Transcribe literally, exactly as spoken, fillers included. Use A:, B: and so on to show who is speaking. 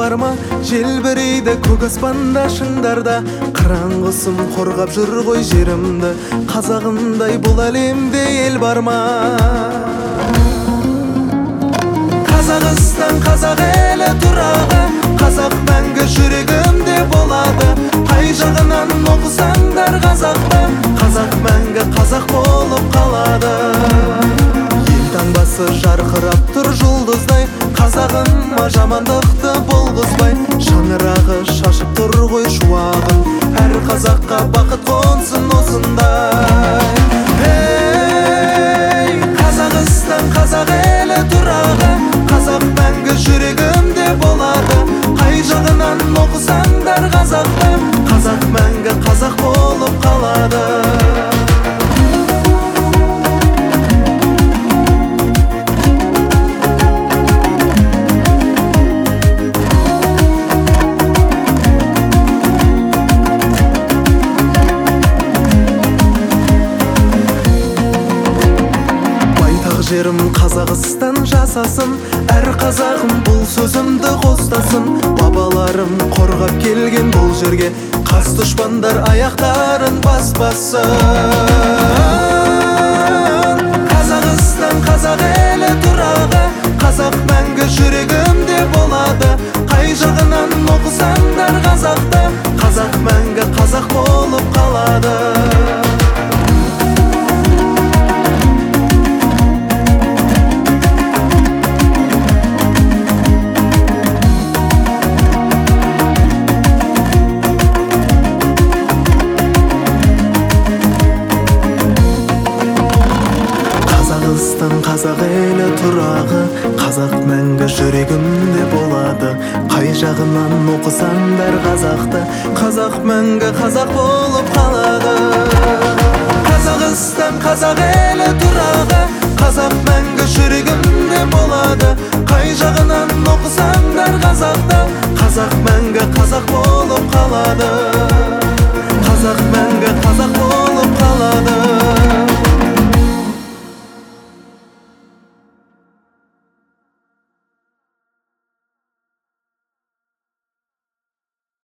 A: барма, желбірейді көк аспанда шыңдарда. Қараңғысым қорғап жүр ғой жерімді, қазағымдай бұл әлемде ел барма. Қазақстан қазақ елі тұрағы, қазақ мәңгі жүрегімде болады. Қай жағынан оқысаңдар қазақты, қазақ мәңгі қазақ болып қалады. Ел таңбасы жарқырап тұр жұлдыздай, қазағыма жамандықты болғызбай. Шаңырағы шашып тұр ғой шуағын, әр қазаққа бақыт қонсын осындай. Ей, Қазақстан қазақ елі тұрағы, қазақ мәңгі жүрегімде болады. Қай жағынан оқысаңдар қазақты, қазақ мәңгі қазақ болып қалады. Жерім Қазақстан жасасын, әр қазағым бұл сөзімді қостасын. Бабаларым қорғап келген бұл жерге, қас дұшпандар аяқтарын баспасын. Қазақстан қазақ елі тұрағы, қазақ мәңгі жүрегімде болады. Қай жағынан оқысаңдар қазақты, қазақ мәңгі қазақ болып қалады. Қазақ елі тұрағы, қазақ мәңгі жүрегімде болады. Қай жағынан оқысаңдар қазақты, қазақ мәңгі қазақ болып қалады. Қазақстан қазақ елі тұрағы, қазақ мәңгі жүрегімде болады. Қай жағынан оқысаңдар қазақты, қазақ мәңгі қазақ болып қалады.